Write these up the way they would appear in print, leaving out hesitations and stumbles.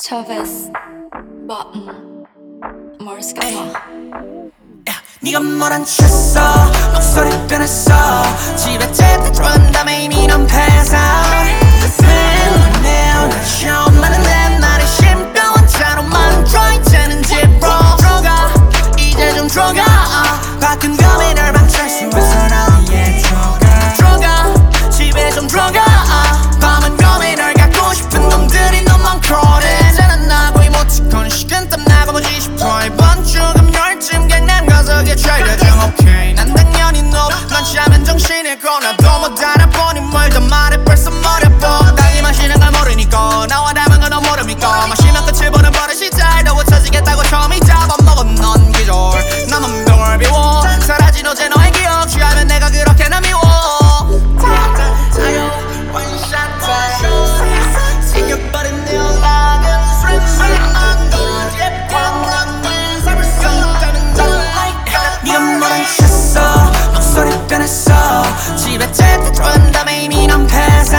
Chavez button Mars Kappa. 네가 뭐란 쳤어 목소리 변했어 집에 쟤들 들어간 다음에 이미 넌 패서 내오 날 처음 만났는데 나를 신병원차로만 dry 쟤는 집으로 들어가 이제 좀 들어가 바꾼 고민을 망칠 수 있어 난 위에 들어가 집에 좀 들어가 밤은 고민을 갖고 싶은 놈들이 너무 많거든 쟤는 나고 이모티콘 식은땀 나고 보지 싶어 이번 주 금요일쯤 그냥 가석에 trade 좀 오케이 난 당연히 너 런치하면 정신일고 나도 못 알아보니 뭘 더 말해 벌써 머려보 당이 마시는 걸 모르니까 나와 닮은 건 너 모릅니까 마시면 끝을 보는 버릇이 잘더워 터지겠다고 처음이 잡아먹은 넌 기절 나만 병을 비워 사라진 어제 너의 기억 취하면 내가 그렇게나 미워 원샷 타요 생겨버린 내 연락은 술만 거짓 뻔한 삶을 썩다는 걸 네가 뭐란 쳤어 목소리 변했어 집에 쟤들 들어간 다음에 이미 넌 패서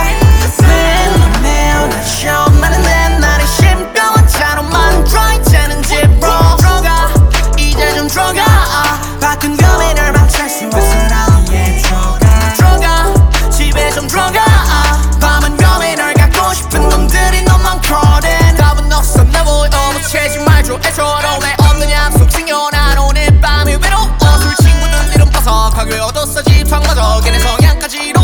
내오 날 처음 만났는데 나를 신병원차로만 dry 쟤는 집으로 들어가 이제 좀 들어가 바꾼 고민을 망칠 수 있어 난 위에 들어가 집에 좀 들어가 밤은 고민을 갖고 싶은 놈들이 너무 많거든 답은 없어 나 보여 묻히지 말죠 애초로 왜 없느냐 속 튕겨난 오늘 밤이 외로워 술 친구들 이름 벗어 가게 얻었어 집상마저 걔네 성향까지